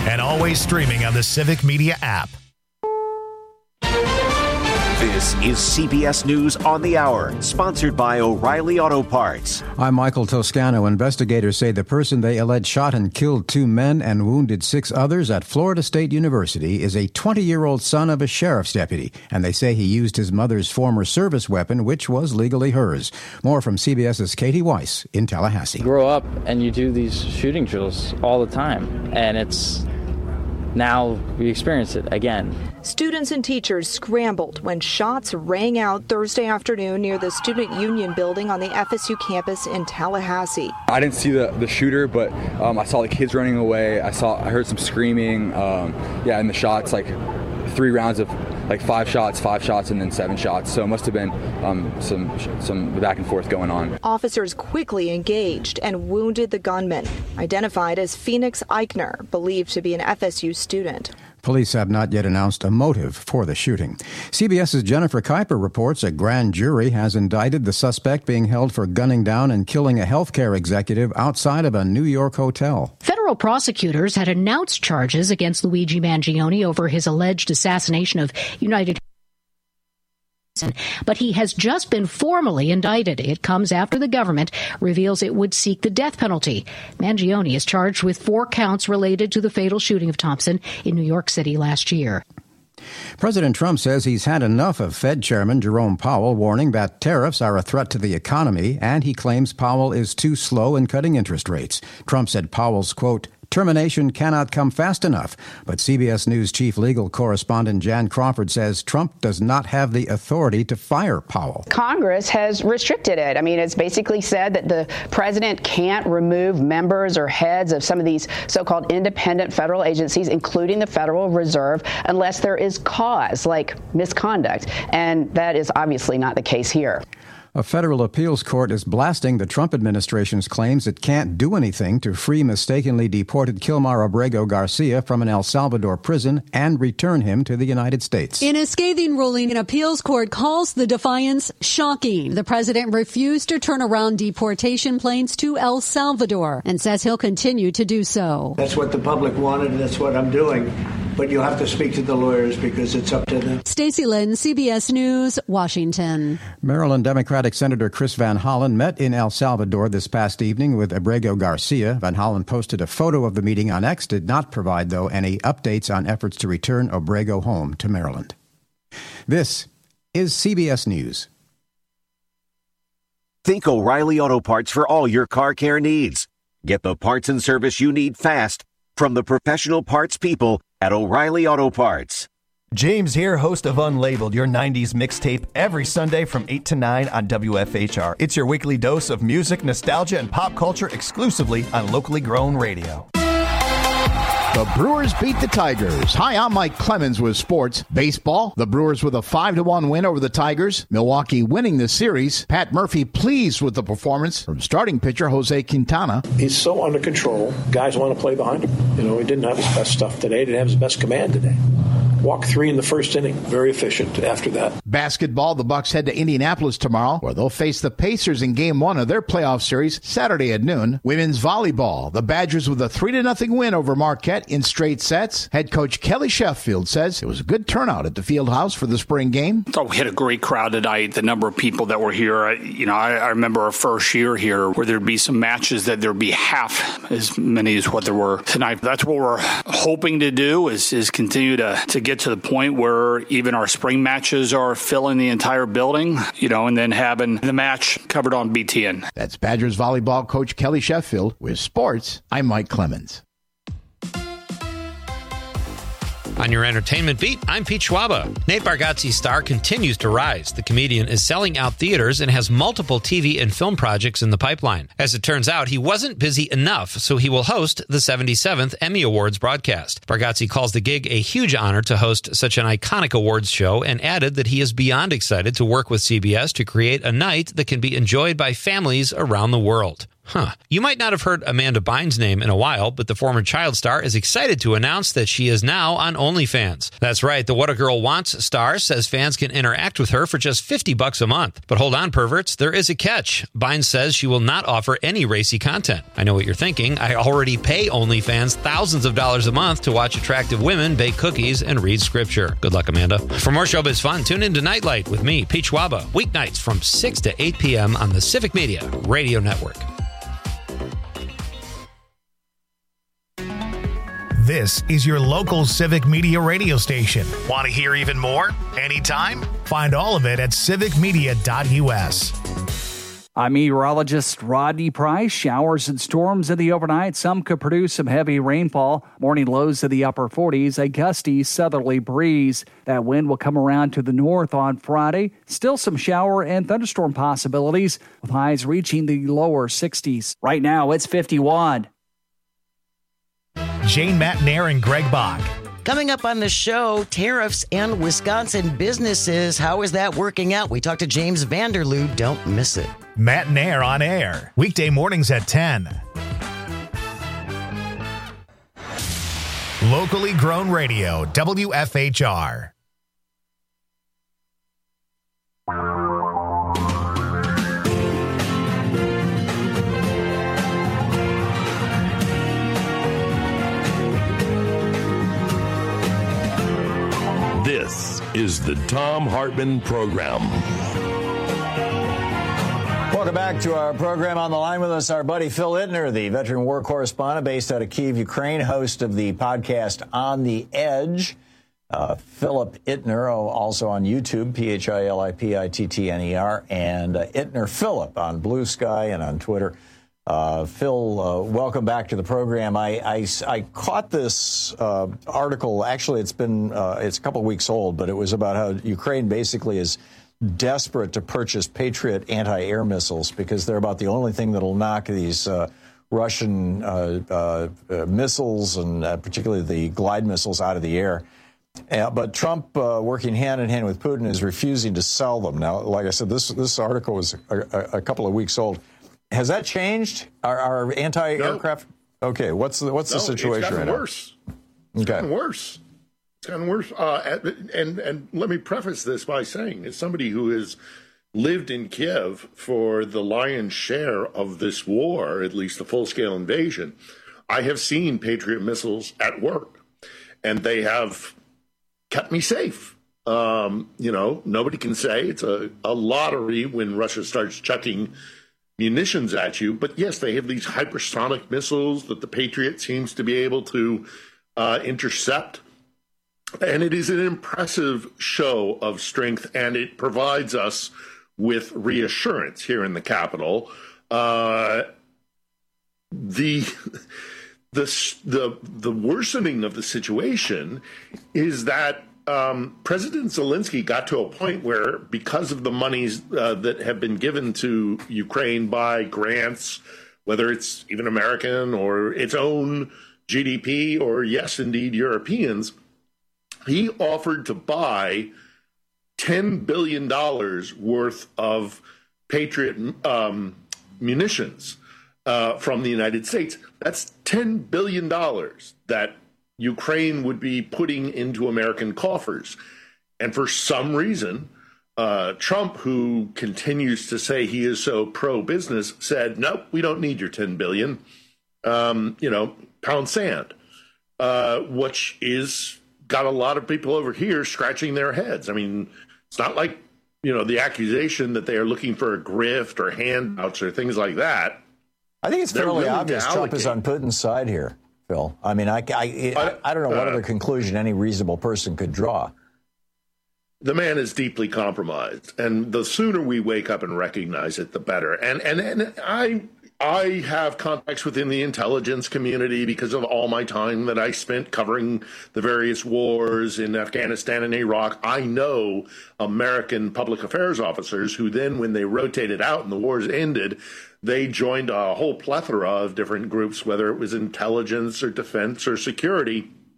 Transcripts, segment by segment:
and always streaming on the Civic Media app. This is CBS News on the Hour, sponsored by O'Reilly Auto Parts. I'm Michael Toscano. Investigators say the person they allege shot and killed 2 men and wounded 6 others at Florida State University is a 20-year-old son of a sheriff's deputy, and they say he used his mother's former service weapon, which was legally hers. More from CBS's Katie Weiss in Tallahassee. You grow up and you do these shooting drills all the time, and now we experience it again. Students and teachers scrambled when shots rang out Thursday afternoon near the Student Union building on the FSU campus in Tallahassee. I didn't see the shooter, but I saw the kids running away. I heard some screaming. And the shots, like 3 rounds of like 5 shots, and then 7 shots. So it must have been some back and forth going on. Officers quickly engaged and wounded the gunman, identified as Phoenix Eichner, believed to be an FSU student. Police have not yet announced a motive for the shooting. CBS's Jennifer Kuiper reports a grand jury has indicted the suspect being held for gunning down and killing a healthcare executive outside of a New York hotel. Federal prosecutors had announced charges against Luigi Mangione over his alleged assassination of United. But he has just been formally indicted. It comes after the government reveals it would seek the death penalty. Mangione is charged with 4 counts related to the fatal shooting of Thompson in New York City last year. President Trump says he's had enough of Fed Chairman Jerome Powell warning that tariffs are a threat to the economy, and he claims Powell is too slow in cutting interest rates. Trump said Powell's, quote, termination cannot come fast enough. But CBS News chief legal correspondent Jan Crawford says Trump does not have the authority to fire Powell. Congress has restricted it. I mean, it's basically said that the president can't remove members or heads of some of these so-called independent federal agencies, including the Federal Reserve, unless there is cause, like misconduct. And that is obviously not the case here. A federal appeals court is blasting the Trump administration's claims it can't do anything to free mistakenly deported Kilmar Abrego Garcia from an El Salvador prison and return him to the United States. In a scathing ruling, an appeals court calls the defiance shocking. The president refused to turn around deportation planes to El Salvador and says he'll continue to do so. That's what the public wanted, and that's what I'm doing. But you'll have to speak to the lawyers because it's up to them. Stacey Lynn, CBS News, Washington. Maryland Democratic Senator Chris Van Hollen met in El Salvador this past evening with Abrego Garcia. Van Hollen posted a photo of the meeting on X, did not provide, though, any updates on efforts to return Abrego home to Maryland. This is CBS News. Think O'Reilly Auto Parts for all your car care needs. Get the parts and service you need fast from the professional parts people at O'Reilly Auto Parts. James here, host of Unlabeled, your 90s mixtape, every Sunday from 8 to 9 on WFHR. It's your weekly dose of music, nostalgia, and pop culture exclusively on locally grown radio. The Brewers beat the Tigers. Hi, I'm Mike Clemens with sports. Baseball, the Brewers with a 5-1 win over the Tigers. Milwaukee winning the series. Pat Murphy pleased with the performance from starting pitcher Jose Quintana. He's so under control. Guys want to play behind him. You know, he didn't have his best stuff today. He didn't have his best command today. Walk 3 in the first inning. Very efficient after that. Basketball, the Bucks head to Indianapolis tomorrow, where they'll face the Pacers in Game 1 of their playoff series Saturday at noon. Women's volleyball, the Badgers with a 3-0 win over Marquette in straight sets. Head coach Kelly Sheffield says it was a good turnout at the field house for the spring game. I thought we had a great crowd tonight. The number of people that were here, I remember our first year here where there'd be some matches that there'd be half as many as what there were tonight. That's what we're hoping to do is continue to get to the point where even our spring matches are filling the entire building, and then having the match covered on BTN. That's Badgers volleyball coach Kelly Sheffield. With sports, I'm Mike Clemens. On your entertainment beat, I'm Pete Schwaba. Nate Bargatze's star continues to rise. The comedian is selling out theaters and has multiple TV and film projects in the pipeline. As it turns out, he wasn't busy enough, so he will host the 77th Emmy Awards broadcast. Bargatze calls the gig a huge honor to host such an iconic awards show and added that he is beyond excited to work with CBS to create a night that can be enjoyed by families around the world. You might not have heard Amanda Bynes' name in a while, but the former child star is excited to announce that she is now on OnlyFans. That's right, the What a Girl Wants star says fans can interact with her for just $50 a month. But hold on, perverts, there is a catch. Bynes says she will not offer any racy content. I know what you're thinking. I already pay OnlyFans thousands of dollars a month to watch attractive women bake cookies and read scripture. Good luck, Amanda. For more showbiz fun, tune in to Nightlight with me, Pete Schwaba, weeknights from 6 to 8 p.m. on the Civic Media Radio Network. This is your local Civic Media radio station. Want to hear even more? Anytime? Find all of it at civicmedia.us. I'm meteorologist Rodney Price. Showers and storms in the overnight. Some could produce some heavy rainfall. Morning lows in the upper 40s. A gusty southerly breeze. That wind will come around to the north on Friday. Still some shower and thunderstorm possibilities, with highs reaching the lower 60s. Right now, it's 51. Jane Matnair and Greg Bach. Coming up on the show, tariffs and Wisconsin businesses. How is that working out? We talked to James Vanderloo. Don't miss it. Matnair on air. Weekday mornings at 10. Locally grown radio, WFHR. This is the Thom Hartmann Program. Welcome back to our program. On the line with us, our buddy Phil Ittner, the veteran war correspondent based out of Kyiv, Ukraine, host of the podcast On the Edge. Philip Ittner, also on YouTube, PhilipIttner, and Ittner Philip on Blue Sky and on Twitter. Phil, welcome back to the program. I caught this article. Actually, it's a couple of weeks old, but it was about how Ukraine basically is desperate to purchase Patriot anti-air missiles because they're about the only thing that'll knock these Russian missiles and particularly the glide missiles out of the air. But Trump, working hand in hand with Putin, is refusing to sell them. Now, like I said, this article was a couple of weeks old. Has that changed? Our anti-aircraft? No. Okay, what's the situation it's right now? Worse. It's gotten worse. It's gotten worse. And let me preface this by saying, as somebody who has lived in Kiev for the lion's share of this war, at least the full-scale invasion, I have seen Patriot missiles at work, and they have kept me safe. Nobody can say it's a lottery when Russia starts chucking munitions at you. But yes, they have these hypersonic missiles that the Patriot seems to be able to intercept. And it is an impressive show of strength, and it provides us with reassurance here in the Capitol. The worsening of the situation is that President Zelensky got to a point where, because of the monies that have been given to Ukraine by grants, whether it's even American or its own GDP or, yes, indeed, Europeans, he offered to buy $10 billion worth of Patriot munitions from the United States. That's $10 billion that Ukraine would be putting into American coffers. And for some reason, Trump, who continues to say he is so pro-business, said, nope, we don't need your $10 billion, pound sand, which is got a lot of people over here scratching their heads. I mean, it's not like, the accusation that they are looking for a grift or handouts or things like that. I think it's fairly obvious Trump is on Putin's side here, Phil. I mean, I don't know what other conclusion any reasonable person could draw. The man is deeply compromised, and the sooner we wake up and recognize it, the better. And I have contacts within the intelligence community because of all my time that I spent covering the various wars in Afghanistan and Iraq. I know American public affairs officers who then, when they rotated out and the wars ended, they joined a whole plethora of different groups, whether it was intelligence or defense or security,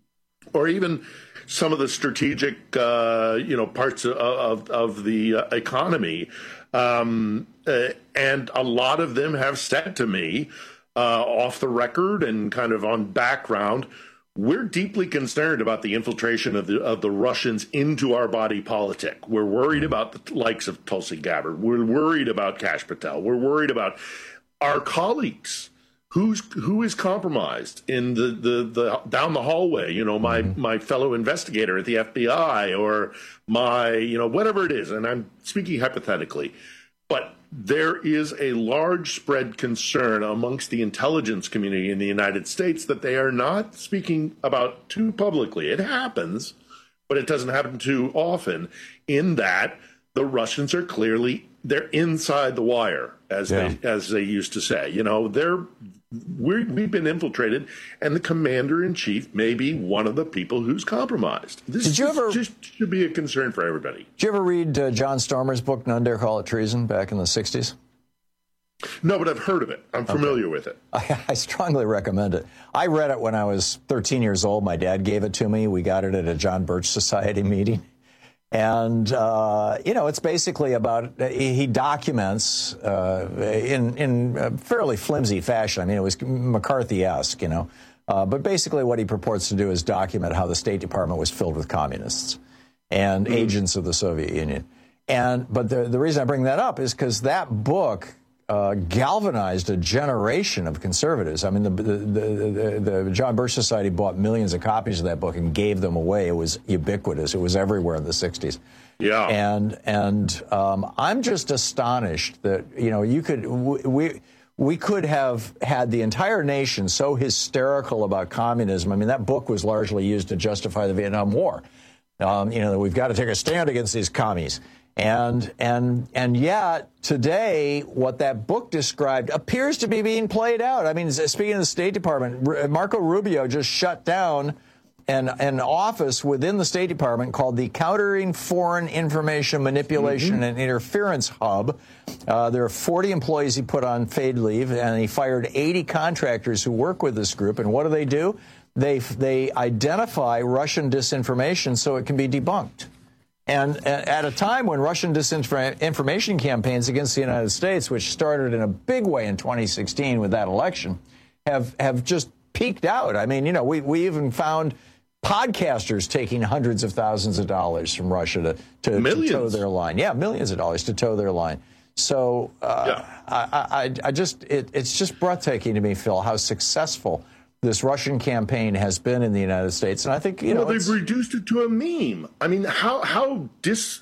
or even some of the strategic, parts of the economy. And a lot of them have said to me, off the record and kind of on background, we're deeply concerned about the infiltration of the Russians into our body politic. We're worried about the likes of Tulsi Gabbard. We're worried about Kash Patel. We're worried about our colleagues. Who is compromised in the down the hallway? My fellow investigator at the FBI, or my whatever it is. And I'm speaking hypothetically, but there is a large spread concern amongst the intelligence community in the United States that they are not speaking about too publicly. It happens, but it doesn't happen too often, in that the Russians are they're inside the wire, as they used to say. We've been infiltrated, and the commander-in-chief may be one of the people who's compromised. This just should be a concern for everybody. Did you ever read John Stormer's book, None Dare Call It Treason, back in the 60s? No, but I've heard of it. I'm familiar with it. I strongly recommend it. I read it when I was 13 years old. My dad gave it to me. We got it at a John Birch Society meeting. And, it's basically about, he documents in fairly flimsy fashion. I mean, it was McCarthy-esque, but basically what he purports to do is document how the State Department was filled with communists and agents of the Soviet Union. But the reason I bring that up is because that book galvanized a generation of conservatives. I mean, the John Birch Society bought millions of copies of that book and gave them away. It was ubiquitous. It was everywhere in the 60s. Yeah. And I'm just astonished that, we could have had the entire nation so hysterical about communism. I mean, that book was largely used to justify the Vietnam War. We've got to take a stand against these commies. And yet, today, what that book described appears to be being played out. I mean, speaking of the State Department, Marco Rubio just shut down an office within the State Department called the Countering Foreign Information Manipulation and Interference Hub. There are 40 employees he put on paid leave, and he fired 80 contractors who work with this group. And what do? They identify Russian disinformation so it can be debunked. And at a time when Russian disinformation campaigns against the United States, which started in a big way in 2016 with that election, have just peaked out. I mean, we even found podcasters taking hundreds of thousands of dollars from Russia to toe their line. Yeah, millions of dollars to toe their line. So it's just breathtaking to me, Phil, how successful this Russian campaign has been in the United States, and I think they've reduced it to a meme. I mean, how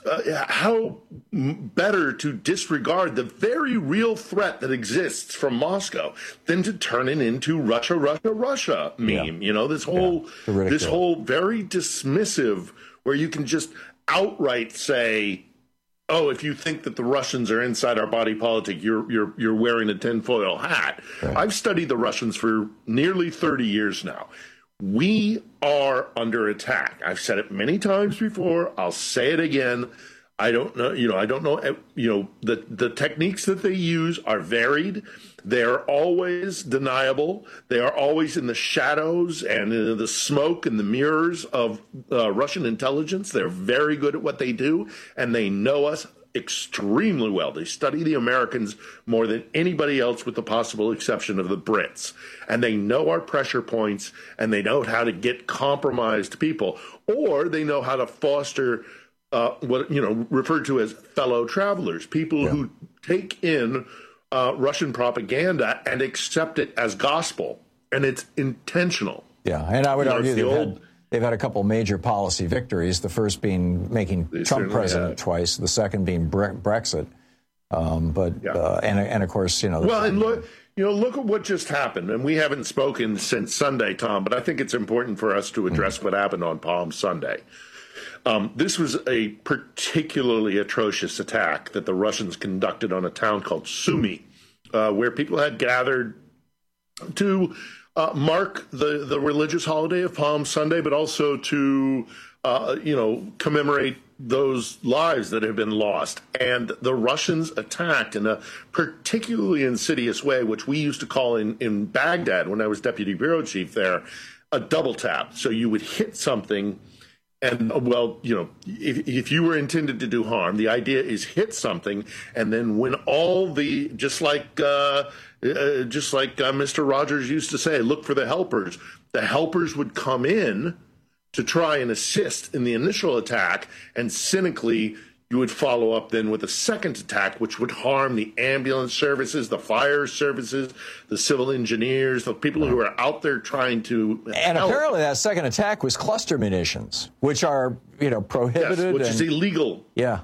better to disregard the very real threat that exists from Moscow than to turn it into Russia meme. Yeah. This whole very dismissive, where you can just outright say, oh, if you think that the Russians are inside our body politic, you're wearing a tinfoil hat. Right. I've studied the Russians for nearly 30 years now. We are under attack. I've said it many times before. I'll say it again. I don't know. The techniques that they use are varied. They're always deniable. They are always in the shadows and in the smoke and the mirrors of Russian intelligence. They're very good at what they do, and they know us extremely well. They study the Americans more than anybody else, with the possible exception of the Brits. And they know our pressure points, and they know how to get compromised people, or they know how to foster what referred to as fellow travelers, people who take in Russian propaganda and accept it as gospel, and it's intentional. Yeah, and I would argue they've had a couple major policy victories. The first being making Trump president twice, the second being Brexit. And of course, Well, and look at what just happened, and we haven't spoken since Sunday, Tom. But I think it's important for us to address what happened on Palm Sunday. This was a particularly atrocious attack that the Russians conducted on a town called Sumy, where people had gathered to mark the religious holiday of Palm Sunday, but also to, commemorate those lives that have been lost. And the Russians attacked in a particularly insidious way, which we used to call in Baghdad, when I was deputy bureau chief there, a double tap. So you would hit something, and well, if you were intended to do harm, the idea is hit something, and then when all the just like Mr. Rogers used to say, look for the helpers. The helpers would come in to try and assist in the initial attack, and cynically, you would follow up then with a second attack, which would harm the ambulance services, the fire services, the civil engineers, the people who are out there trying to And help. apparently that second attack was cluster munitions, which are, prohibited. Yes, which is illegal. Yeah.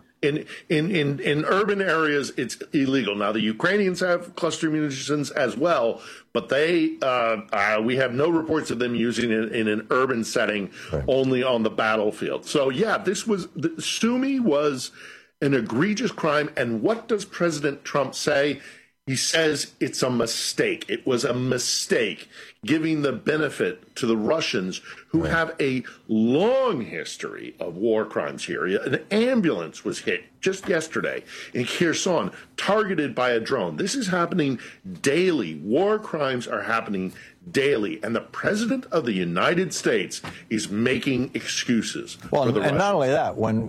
In urban areas, it's illegal. Now, the Ukrainians have cluster munitions as well, but we have no reports of them using it in an urban setting, only on the battlefield. So, yeah, Sumy was an egregious crime. And what does President Trump say? He says it's a mistake. It was a mistake, giving the benefit to the Russians, who have a long history of war crimes here. An ambulance was hit just yesterday in Kherson, targeted by a drone. This is happening daily. War crimes are happening daily. And the President of the United States is making excuses for the Russians. And not only that, when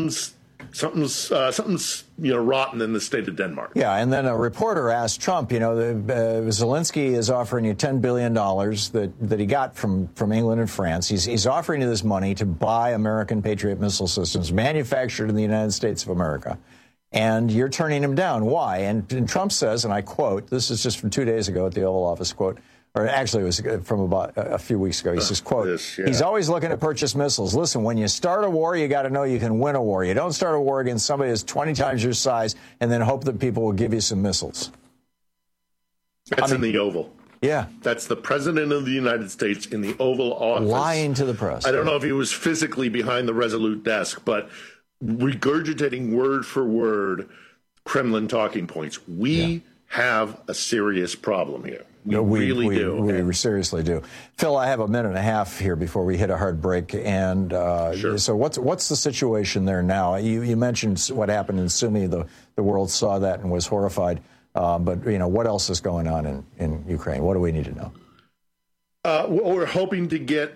something's rotten in the state of Denmark. Yeah, and then a reporter asked Trump, Zelensky is offering you $10 billion that he got from England and France. He's offering you this money to buy American Patriot missile systems manufactured in the United States of America, and you're turning him down. Why? And Trump says, and I quote, this is just from 2 days ago at the Oval Office, quote, or actually it was from about a few weeks ago. He says, quote, he's always looking to purchase missiles. Listen, when you start a war, you got to know you can win a war. You don't start a war against somebody that's 20 times your size and then hope that people will give you some missiles. That's in the Oval. Yeah. That's the President of the United States in the Oval Office. Lying to the press. I don't know if he was physically behind the Resolute desk, but regurgitating word for word Kremlin talking points. We have a serious problem here. We really do. We seriously do. Phil, I have a minute and a half here before we hit a hard break. And so what's the situation there now? You mentioned what happened in Sumy. The world saw that and was horrified. But, what else is going on in Ukraine? What do we need to know? We're hoping to get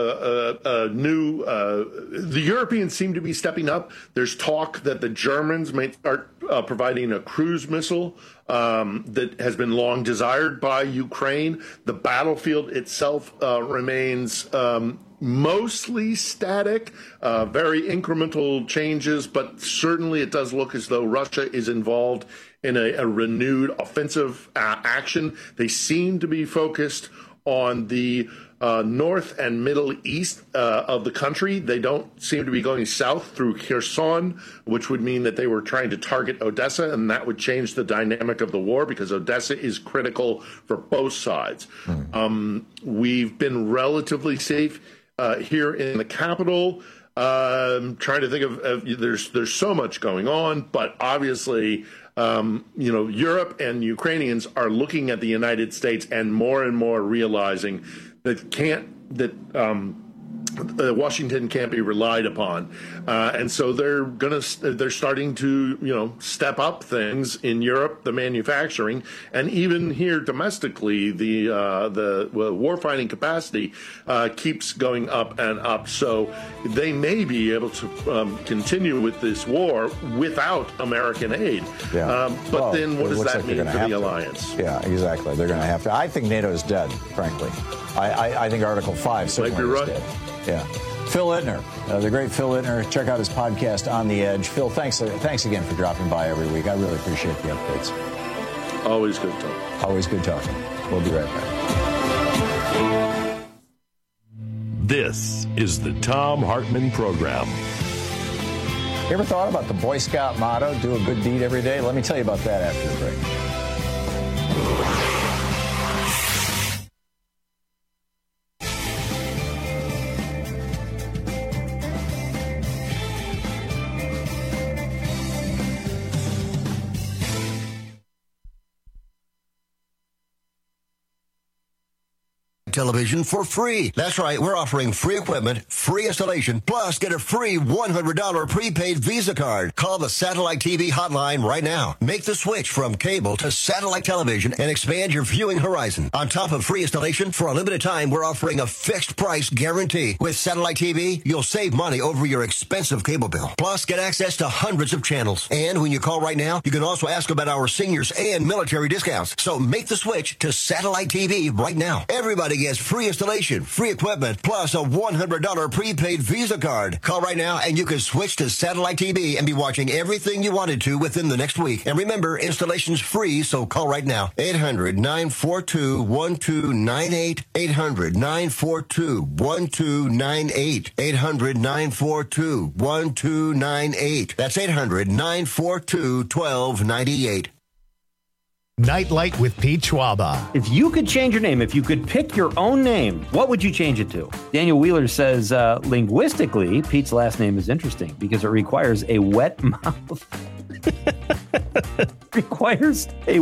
a new. The Europeans seem to be stepping up. There's talk that the Germans may start providing a cruise missile that has been long desired by Ukraine. The battlefield itself remains mostly static, very incremental changes, but certainly it does look as though Russia is involved in a renewed offensive action. They seem to be focused on the north and middle east of the country. They don't seem to be going south through Kherson, which would mean that they were trying to target Odessa, and that would change the dynamic of the war because Odessa is critical for both sides. We've been relatively safe here in the capital. Trying to think of there's so much going on, but obviously Europe and Ukrainians are looking at the United States and more realizing that Washington can't be relied upon, and so they're starting to step up things in Europe, the manufacturing, and even here domestically, the warfighting capacity keeps going up and up. So they may be able to continue with this war without American aid. But then what does that mean for the alliance? Yeah, exactly. They're going to have to. I think NATO is dead, frankly. I think Article 5 certainly is dead. Yeah. Phil Ittner, the great Phil Ittner. Check out his podcast, On the Edge. Phil, thanks again for dropping by every week. I really appreciate the updates. Always good talking. Always good talking. We'll be right back. This is the Thom Hartmann Program. You ever thought about the Boy Scout motto, do a good deed every day? Let me tell you about that after the break. Television for free. That's right, we're offering free equipment, free installation, plus get a free $100 prepaid Visa card. Call the Satellite TV hotline right now. Make the switch from cable to satellite television and expand your viewing horizon. On top of free installation, for a limited time, we're offering a fixed price guarantee. With Satellite TV, you'll save money over your expensive cable bill. Plus, get access to hundreds of channels. And when you call right now, you can also ask about our seniors and military discounts. So make the switch to Satellite TV right now. Everybody gets free installation, free equipment, plus a $100 prepaid Visa card. Call right now and you can switch to Satellite TV and be watching everything you wanted to within the next week. And remember, installation's free, so call right now. 800-942-1298. 800-942-1298. 800-942-1298. That's 800-942-1298. Nightlight with Pete Schwaba. If you could change your name, if you could pick your own name, what would you change it to? Daniel Wheeler says, linguistically, Pete's last name is interesting because it requires a wet mouth. Requires a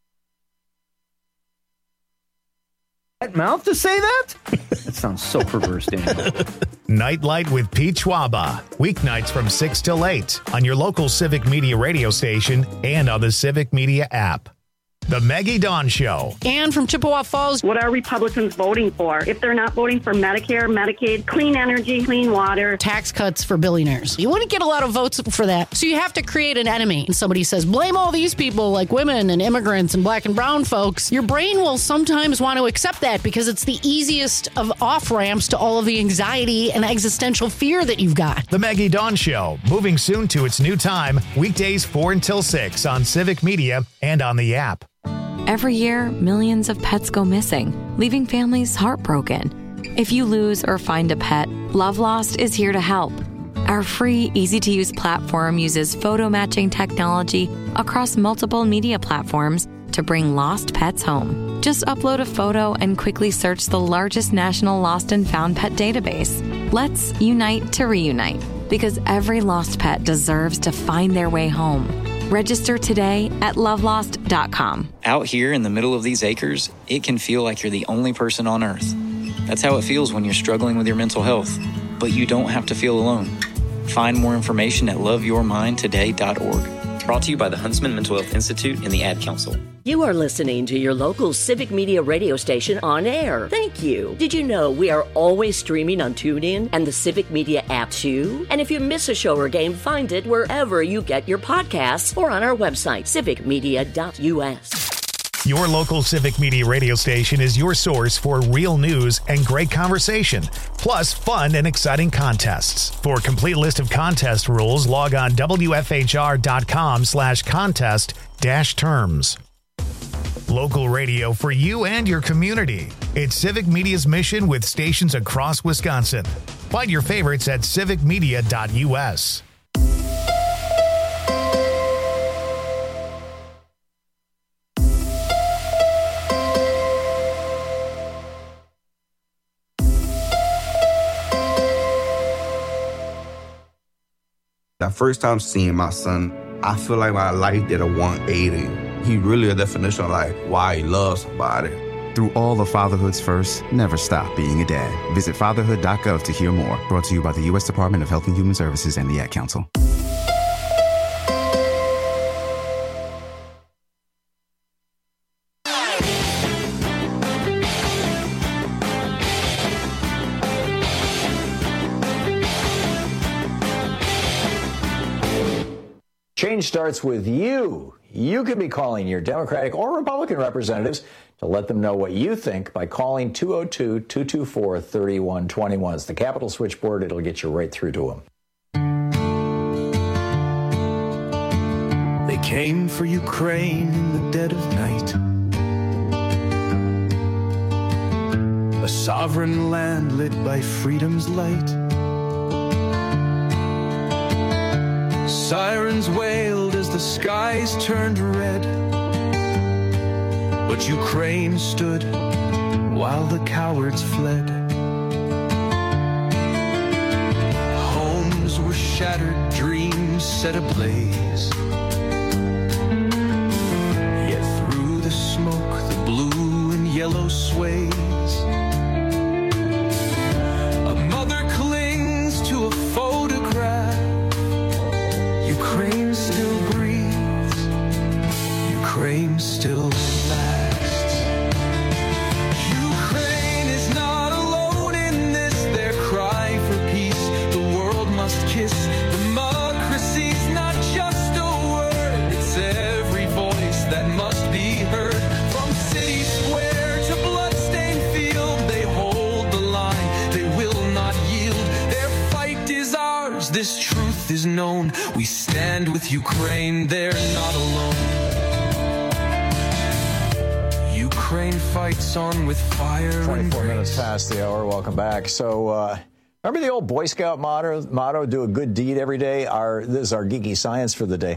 wet mouth to say that? That sounds so perverse, Daniel. Nightlight with Pete Schwaba. Weeknights from 6 till 8 on your local Civic Media radio station and on the Civic Media app. The Maggie Dawn Show. Ann from Chippewa Falls. What are Republicans voting for? If they're not voting for Medicare, Medicaid, clean energy, clean water. Tax cuts for billionaires. You wouldn't get a lot of votes for that. So you have to create an enemy. And somebody says, blame all these people like women and immigrants and black and brown folks. Your brain will sometimes want to accept that because it's the easiest of off-ramps to all of the anxiety and existential fear that you've got. The Maggie Dawn Show, moving soon to its new time, weekdays 4 until 6 on Civic Media and on the app. Every year, millions of pets go missing, leaving families heartbroken. If you lose or find a pet, Love Lost is here to help. Our free, easy-to-use platform uses photo matching technology across multiple media platforms to bring lost pets home. Just upload a photo and quickly search the largest national lost and found pet database. Let's unite to reunite, because every lost pet deserves to find their way home. Register today at lovelost.com. Out here in the middle of these acres, it can feel like you're the only person on Earth. That's how it feels when you're struggling with your mental health. But you don't have to feel alone. Find more information at loveyourmindtoday.org. Brought to you by the Huntsman Mental Health Institute and the Ad Council. You are listening to your local Civic Media radio station on air. Thank you. Did you know we are always streaming on TuneIn and the Civic Media app too? And if you miss a show or game, find it wherever you get your podcasts or on our website, civicmedia.us. Your local Civic Media radio station is your source for real news and great conversation, plus fun and exciting contests. For a complete list of contest rules, log on wfhr.com/contest-terms. Local radio for you and your community. It's Civic Media's mission with stations across Wisconsin. Find your favorites at civicmedia.us. That first time seeing my son, I feel like my life did a 180. He really a definition of like why he loves somebody. Through all of fatherhood's first, never stop being a dad. Visit fatherhood.gov to hear more. Brought to you by the U.S. Department of Health and Human Services and the Ad Council. Change starts with you. You could be calling your Democratic or Republican representatives to let them know what you think by calling 202-224-3121. It's the Capitol switchboard. It'll get you right through to them. They came for Ukraine in the dead of night. A sovereign land lit by freedom's light. Sirens wailed as the skies turned red, but Ukraine stood while the cowards fled. Homes were shattered, dreams set ablaze. Yet through the smoke, the blue and yellow sways. as this truth is known, we stand with Ukraine, they're not alone. Ukraine fights on with fire. 24 minutes past the hour. Welcome back. So, remember the old Boy Scout motto, do a good deed every day? This is our geeky science for the day.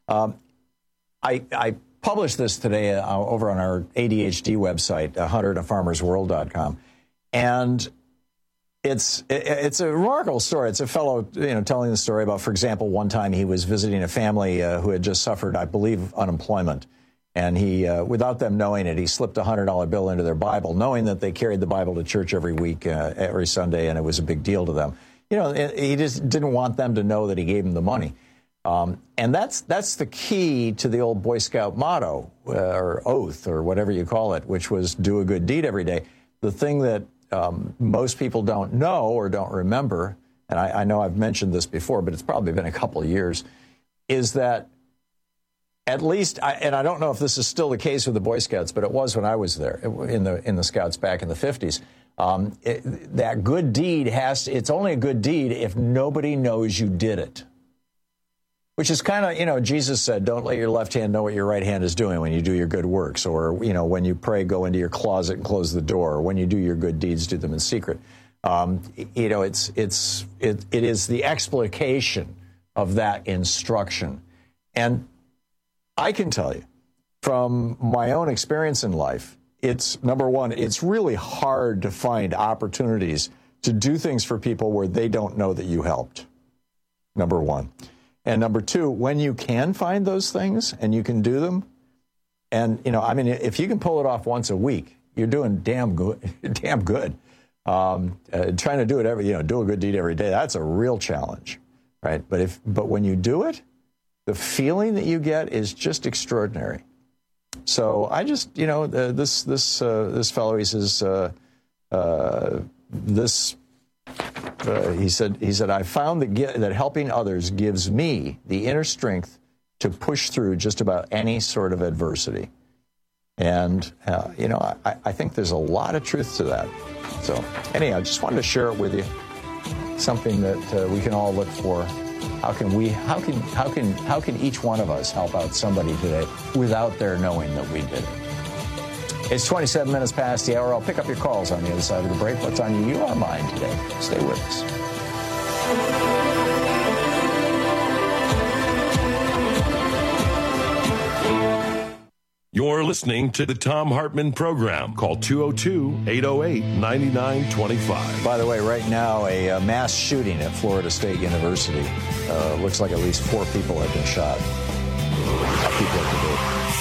I published this today over on our ADHD website, hunter@farmersworld.com. And it's a remarkable story. It's a fellow, telling the story about, for example, one time he was visiting a family who had just suffered, I believe, unemployment. And he, without them knowing it, he slipped a $100 bill into their Bible, knowing that they carried the Bible to church every week, every Sunday, and it was a big deal to them. He just didn't want them to know that he gave them the money. And that's the key to the old Boy Scout motto, or oath, or whatever you call it, which was do a good deed every day. The thing that most people don't know or don't remember, and I know I've mentioned this before, but it's probably been a couple of years, is that at least, and I don't know if this is still the case with the Boy Scouts, but it was when I was there in the Scouts back in the 50s. That good deed it's only a good deed if nobody knows you did it. Which is kind of, Jesus said, don't let your left hand know what your right hand is doing when you do your good works. Or, when you pray, go into your closet and close the door. Or when you do your good deeds, do them in secret. It is the explication of that instruction. And I can tell you, from my own experience in life, it's, number one, it's really hard to find opportunities to do things for people where they don't know that you helped. Number one. And number two, when you can find those things and you can do them, and, if you can pull it off once a week, you're doing damn good. Trying to do it do a good deed every day, that's a real challenge, right? But when you do it, the feeling that you get is just extraordinary. So I just, this fellow, he says, he said, I found that helping others gives me the inner strength to push through just about any sort of adversity. And, I think there's a lot of truth to that. So anyhow, I just wanted to share it with you. Something that we can all look for. How can each one of us help out somebody today without their knowing that we did it? It's 27 minutes past the hour. I'll pick up your calls on the other side of the break. What's on your mind today? Stay with us. You're listening to the Thom Hartmann Program. Call 202-808-9925. By the way, right now, a mass shooting at Florida State University. Looks like at least 4 people have been shot. People at the gate.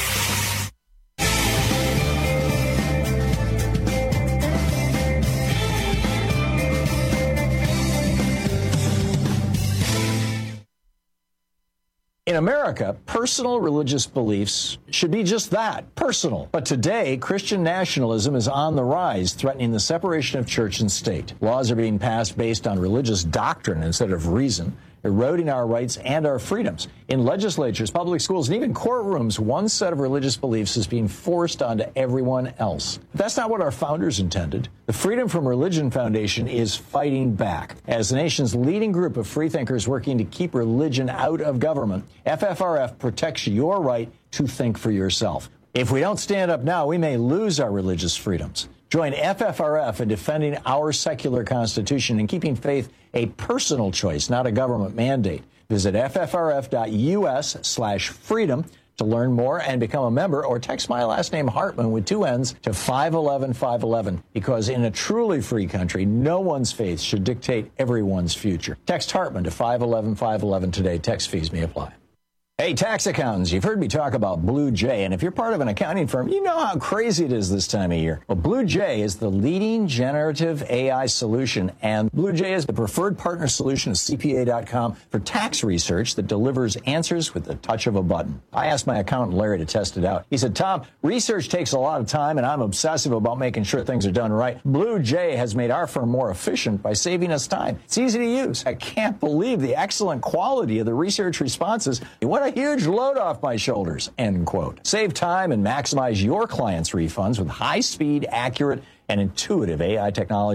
In America, personal religious beliefs should be just that, personal. But today, Christian nationalism is on the rise, threatening the separation of church and state. Laws are being passed based on religious doctrine instead of reason, eroding our rights and our freedoms. In legislatures, public schools, and even courtrooms, one set of religious beliefs is being forced onto everyone else. But that's not what our founders intended. The Freedom from Religion Foundation is fighting back. As the nation's leading group of freethinkers working to keep religion out of government, FFRF protects your right to think for yourself. If we don't stand up now, we may lose our religious freedoms. Join FFRF in defending our secular constitution and keeping faith a personal choice, not a government mandate. Visit ffrf.us/freedom to learn more and become a member, or text my last name Hartmann with 2 N's to 511-511. Because in a truly free country, no one's faith should dictate everyone's future. Text Hartmann to 511-511 today. Text fees may apply. Hey, tax accountants, you've heard me talk about Blue Jay, and if you're part of an accounting firm, you know how crazy it is this time of year. Well, Blue Jay is the leading generative AI solution, and Blue Jay is the preferred partner solution of CPA.com for tax research that delivers answers with the touch of a button. I asked my accountant, Larry, to test it out. He said, Tom, research takes a lot of time, and I'm obsessive about making sure things are done right. Blue Jay has made our firm more efficient by saving us time. It's easy to use. I can't believe the excellent quality of the research responses. What a huge load off my shoulders, end quote. Save time and maximize your clients' refunds with high-speed, accurate, and intuitive AI technology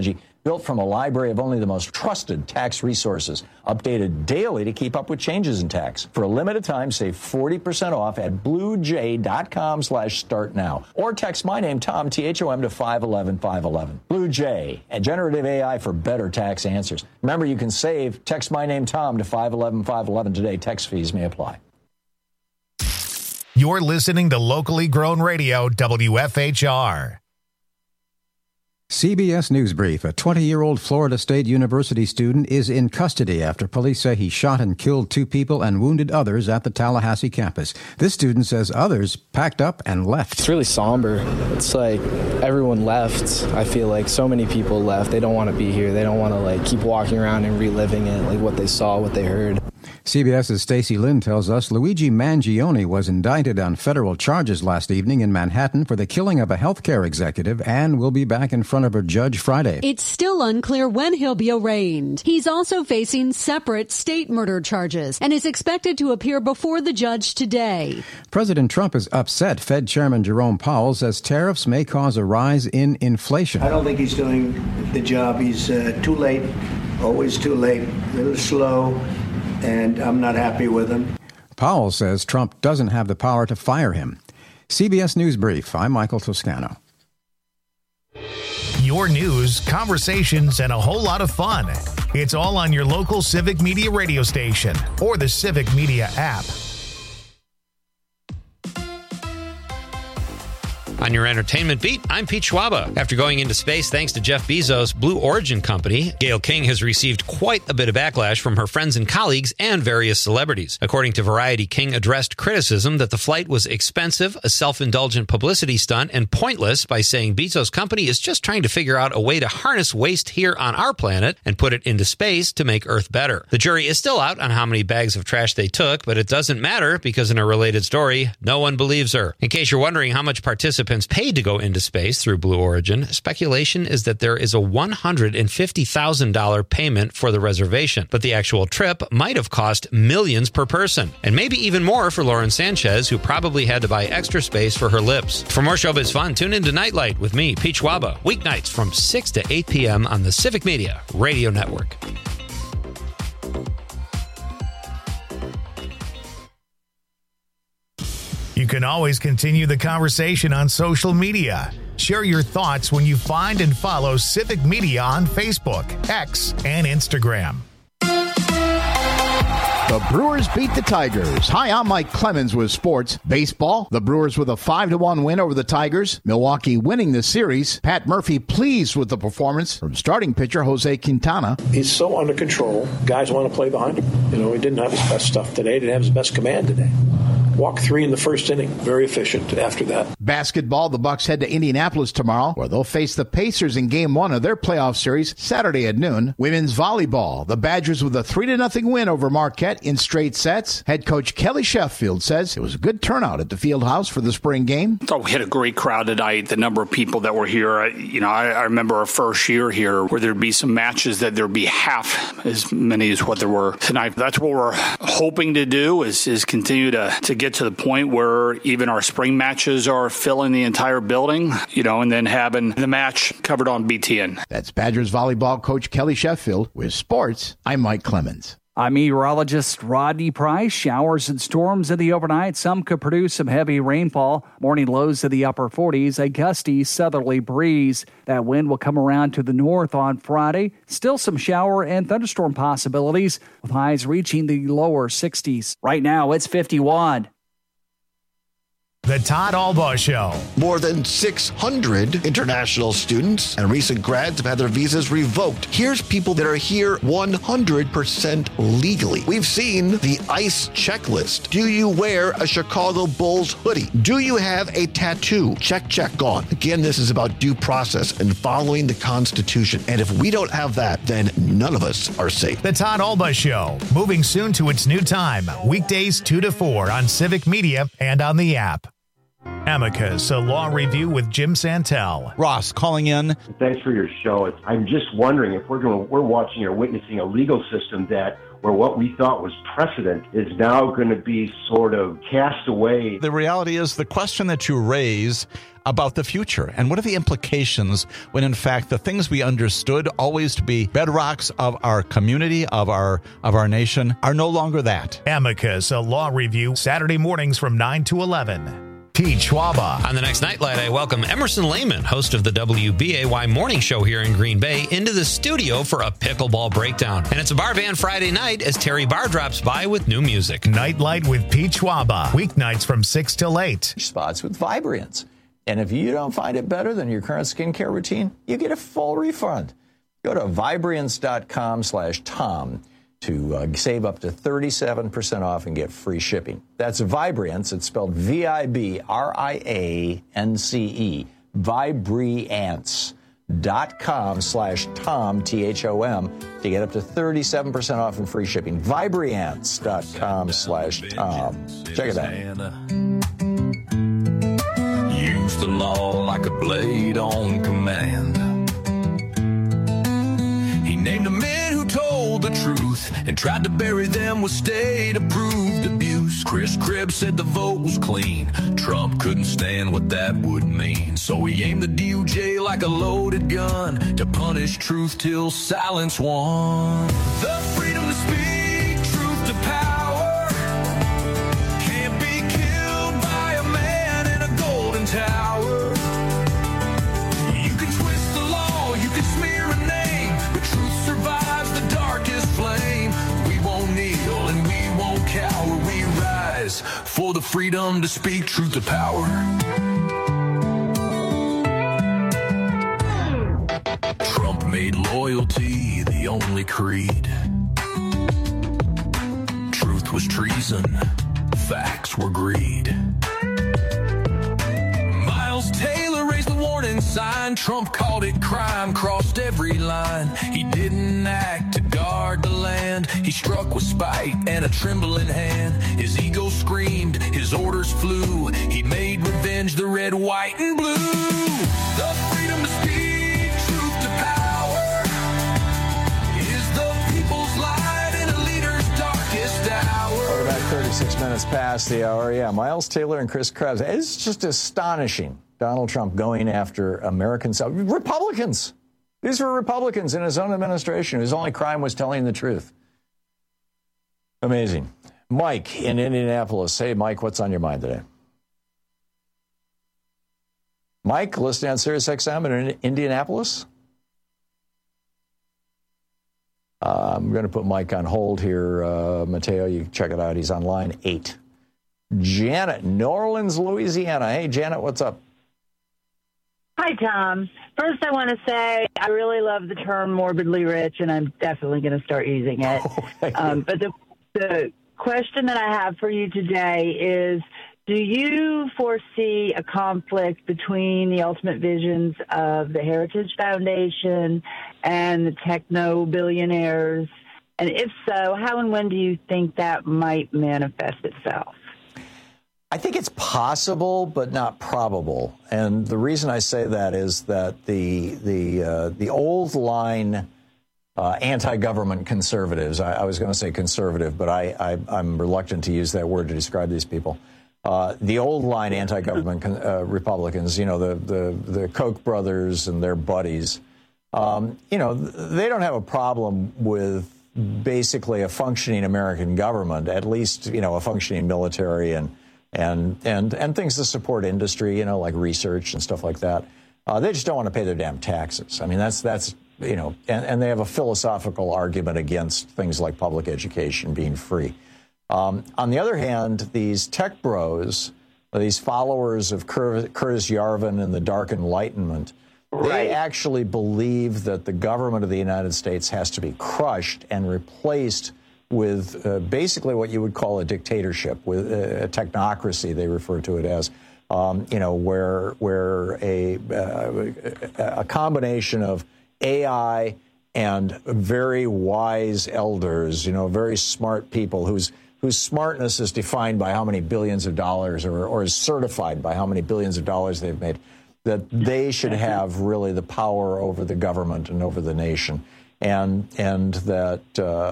built from a library of only the most trusted tax resources, updated daily to keep up with changes in tax. For a limited time, save 40% off at bluejay.com/start now. Or text my name, Tom, T-H-O-M, to 511-511. Blue Jay, and generative AI for better tax answers. Remember, you can save. Text my name, Tom, to 511-511 today. Text fees may apply. You're listening to locally grown radio, WFHR. CBS News Brief. A 20-year-old Florida State University student is in custody after police say he shot and killed 2 people and wounded others at the Tallahassee campus. This student says others packed up and left. It's really somber. It's like everyone left. I feel like so many people left. They don't want to be here. They don't want to keep walking around and reliving it, like what they saw, what they heard. CBS's Stacey Lynn tells us Luigi Mangione was indicted on federal charges last evening in Manhattan for the killing of a healthcare executive and will be back in front of a judge Friday. It's still unclear when he'll be arraigned. He's also facing separate state murder charges and is expected to appear before the judge today. President Trump is upset. Fed Chairman Jerome Powell says tariffs may cause a rise in inflation. I don't think he's doing the job. He's too late, always too late, a little slow. And I'm not happy with him. Powell says Trump doesn't have the power to fire him. CBS News Brief. I'm Michael Toscano. Your news, conversations, and a whole lot of fun. It's all on your local Civic Media radio station or the Civic Media app. On your entertainment beat, I'm Pete Schwaba. After going into space thanks to Jeff Bezos' Blue Origin company, Gayle King has received quite a bit of backlash from her friends and colleagues and various celebrities. According to Variety, King addressed criticism that the flight was expensive, a self-indulgent publicity stunt, and pointless by saying Bezos' company is just trying to figure out a way to harness waste here on our planet and put it into space to make Earth better. The jury is still out on how many bags of trash they took, but it doesn't matter because in a related story, no one believes her. In case you're wondering how much participants paid to go into space through Blue Origin, speculation is that there is a $150,000 payment for the reservation, but the actual trip might have cost millions per person, and maybe even more for Lauren Sanchez, who probably had to buy extra space for her lips. For more showbiz fun, tune into Nightlight with me, Pete Schwaba, weeknights from 6 to 8 p.m. on the Civic Media Radio Network. You can always continue the conversation on social media. Share your thoughts when you find and follow Civic Media on Facebook, X, and Instagram. The Brewers beat the Tigers. Hi, I'm Mike Clemens with sports. Baseball, the Brewers with a 5-1 win over the Tigers. Milwaukee winning the series. Pat Murphy pleased with the performance from starting pitcher Jose Quintana. He's so under control. Guys want to play behind him. He didn't have his best stuff today. Didn't have his best command today. Walked 3 in the first inning. Very efficient after that. Basketball, the Bucks head to Indianapolis tomorrow, where they'll face the Pacers in Game 1 of their playoff series Saturday at noon. Women's volleyball, the Badgers with a 3-0 win over Marquette in straight sets. Head coach Kelly Sheffield says it was a good turnout at the field house for the spring game. I thought we had a great crowd tonight. The number of people that were here, I remember our first year here where there'd be some matches that there'd be half as many as what there were tonight. That's what we're hoping to do is continue to get to the point where even our spring matches are filling the entire building, and then having the match covered on BTN. That's Badgers volleyball coach Kelly Sheffield. With sports, I'm Mike Clemens. I'm meteorologist Rodney Price. Showers and storms in the overnight. Some could produce some heavy rainfall. Morning lows to the upper 40s. A gusty southerly breeze. That wind will come around to the north on Friday. Still some shower and thunderstorm possibilities, with highs reaching the lower 60s. Right now, it's 51. The Todd Albaugh Show. More than 600 international students and recent grads have had their visas revoked. Here's people that are here 100% legally. We've seen the ICE checklist. Do you wear a Chicago Bulls hoodie? Do you have a tattoo? Check, gone. Again, this is about due process and following the Constitution. And if we don't have that, then none of us are safe. The Todd Albaugh Show, moving soon to its new time. Weekdays 2 to 4 on Civic Media and on the app. Amicus, a law review with Jim Santel. Ross calling in. Thanks for your show. I'm just wondering if we're watching or witnessing a legal system where what we thought was precedent is now going to be sort of cast away. The reality is the question that you raise about the future and what are the implications when in fact the things we understood always to be bedrocks of our community, of our nation, are no longer that. Amicus, a law review, Saturday mornings from 9 to 11. Pete Schwaba. On the next Nightlight, I welcome Emerson Lehman, host of the WBAY morning show here in Green Bay, into the studio for a pickleball breakdown. And it's a bar van Friday night as Terry Barr drops by with new music. Nightlight with Pete Schwaba. Weeknights from 6 till 8. Spots with Vibriance. And if you don't find it better than your current skincare routine, you get a full refund. Go to Vibriance.com/Tom to save up to 37% off and get free shipping. That's Vibriance. It's spelled Vibriance. Vibriance.com/Tom, THOM, to get up to 37% off and free shipping. Vibriance.com/Tom. Check it out. Use the law like a blade on command. He named the men who told the truth and tried to bury them with state-approved abuse. Chris Cribb said the vote was clean. Trump couldn't stand what that would mean. So he aimed the DOJ like a loaded gun to punish truth till silence won. The freedom to speak, truth to power, can't be killed by a man in a golden tower. You can twist the law, you can smear a name, but truth survives the darkest flame. We won't kneel and we won't cower. We rise for the freedom to speak truth to power. Trump made loyalty the only creed. Truth was treason, facts were greed. Miles Taylor raised the warning sign. Trump called it crime, crossed every line. He didn't act to guard the land. He struck with spite and a trembling hand. His ego screamed, his orders flew. He made revenge the red, white, and blue. The freedom to speak, truth to power, is the people's light in a leader's darkest hour. We're about 36 minutes past the hour. Yeah, Miles Taylor and Chris Krebs. It's just astonishing. Donald Trump going after Americans, Republicans. These were Republicans in his own administration whose only crime was telling the truth. Amazing. Mike in Indianapolis. Hey, Mike, what's on your mind today? Mike, listening on Sirius XM in Indianapolis? I'm going to put Mike on hold here. Mateo, you can check it out. He's on line 8. Janet, New Orleans, Louisiana. Hey, Janet, what's up? Hi, Tom. First, I want to say I really love the term morbidly rich, and I'm definitely going to start using it. But the question that I have for you today is, do you foresee a conflict between the ultimate visions of the Heritage Foundation and the techno-billionaires? And if so, how and when do you think that might manifest itself? I think it's possible, but not probable. And the reason I say that is that the old line anti-government conservatives, I was going to say conservative, but I'm reluctant to use that word to describe these people. The old line anti-government Republicans, you know, the Koch brothers and their buddies, you know, they don't have a problem with basically a functioning American government, at least, you know, a functioning military and things to support industry, you know, like research and stuff like that. They just don't want to pay their damn taxes. I mean, that's you know, and they have a philosophical argument against things like public education being free. On the other hand, these tech bros, these followers of Curtis Yarvin and the Dark Enlightenment, they actually believe that the government of the United States has to be crushed and replaced with basically what you would call a dictatorship, with a technocracy, they refer to it as, you know, where a combination of AI and very wise elders, you know, very smart people whose whose smartness is defined by how many billions of dollars or is certified by how many billions of dollars they've made, that they should have really the power over the government and over the nation. And that,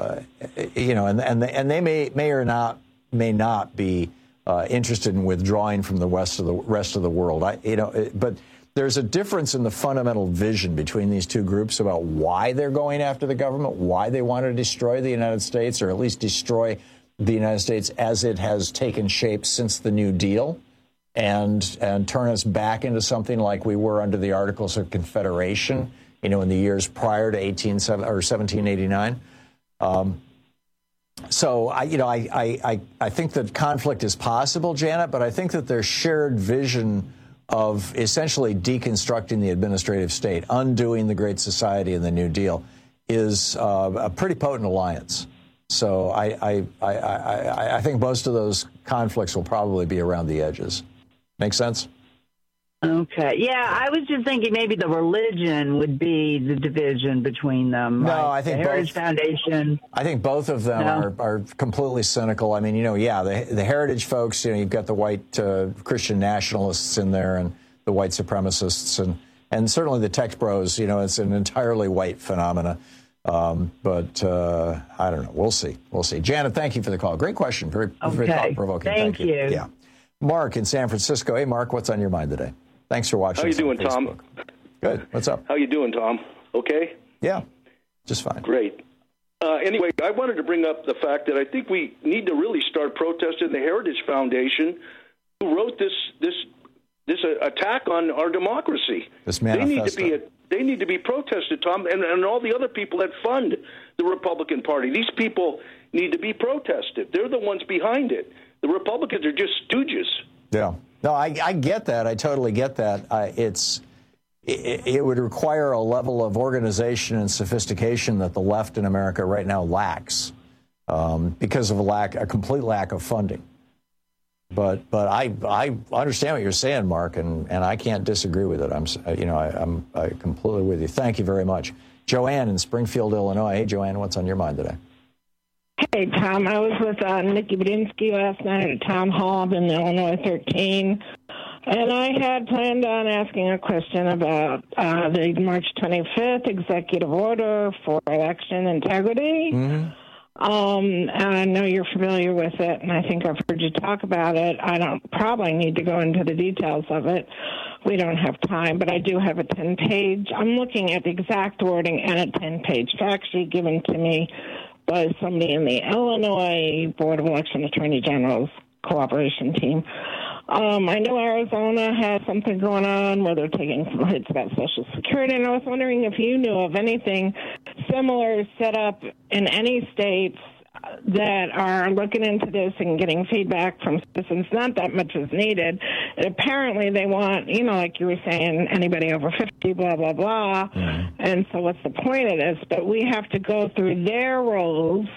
and they may or may not be interested in withdrawing from the rest of the world. But there's a difference in the fundamental vision between these two groups about why they're going after the government, why they want to destroy the United States, or at least destroy the United States as it has taken shape since the New Deal, and turn us back into something like we were under the Articles of Confederation, in the years prior to 1789. So I think that conflict is possible, Janet, but I think that their shared vision of essentially deconstructing the administrative state, undoing the Great Society and the New Deal, is a pretty potent alliance. So I think most of those conflicts will probably be around the edges. Make sense? Okay. Yeah, I was just thinking maybe the religion would be the division between them. No, right? I think the Heritage Foundation. I think both of them are completely cynical. I mean, the Heritage folks, you've got the white Christian nationalists in there and the white supremacists and certainly the tech bros, it's an entirely white phenomena. But I don't know. We'll see. Janet, thank you for the call. Great question. Very thought-provoking. Thank you. Yeah. Mark in San Francisco. Hey, Mark, what's on your mind today? Thanks for watching. How you doing, Tom? Good. What's up? How you doing, Tom? Okay? Yeah, just fine. Great. Anyway, I wanted to bring up the fact that I think we need to really start protesting the Heritage Foundation, who wrote this attack on our democracy. This manifesto. They need to be protested, Tom, and all the other people that fund the Republican Party. These people need to be protested. They're the ones behind it. The Republicans are just stooges. Yeah. No, I get that. I totally get that. It would require a level of organization and sophistication that the left in America right now lacks because of a complete lack of funding. But I understand what you're saying, Mark, and I can't disagree with it. I'm completely with you. Thank you very much. Joanne in Springfield, Illinois. Hey, Joanne, what's on your mind today? Hey, Tom. I was with Nikki Budinsky last night at Town Hall in Illinois 13, and I had planned on asking a question about the March 25th executive order for election integrity. Mm-hmm. And I know you're familiar with it, and I think I've heard you talk about it. I don't probably need to go into the details of it. We don't have time, but I do have a 10-page. I'm looking at the exact wording and a 10-page fact sheet given to me by somebody in the Illinois Board of Election Attorney General's cooperation team. I know Arizona has something going on where they're taking some hits about Social Security, and I was wondering if you knew of anything similar set up in any states that are looking into this and getting feedback from citizens. Not that much is needed. And apparently they want, like you were saying, anybody over 50, blah, blah, blah. Mm-hmm. And so what's the point of this? But we have to go through their rules,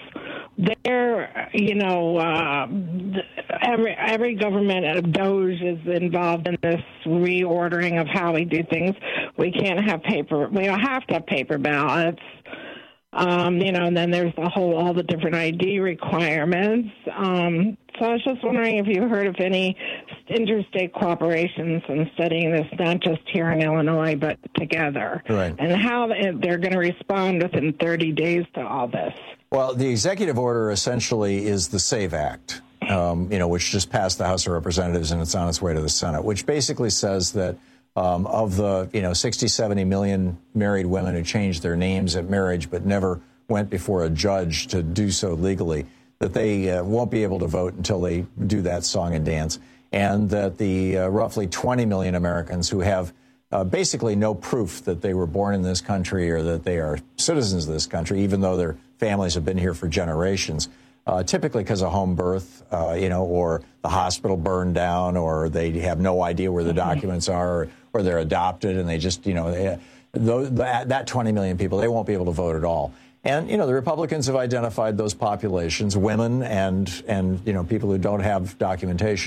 every government of DOJ is involved in this reordering of how we do things. We don't have to have paper ballots. And then there's all the different ID requirements. So I was just wondering if you heard of any interstate cooperations in studying this, not just here in Illinois, but together. Right. And how they're going to respond within 30 days to all this. Well, the executive order essentially is the SAVE Act, which just passed the House of Representatives and it's on its way to the Senate, which basically says that of the 60, 70 million married women who changed their names at marriage but never went before a judge to do so legally, that they won't be able to vote until they do that song and dance, and that the roughly 20 million Americans who have basically no proof that they were born in this country or that they are citizens of this country, even though their families have been here for generations, typically because of home birth, or the hospital burned down, or they have no idea where the documents are, or they're adopted, and they just, that 20 million people, they won't be able to vote at all. And, the Republicans have identified those populations, women and people who don't have documentation,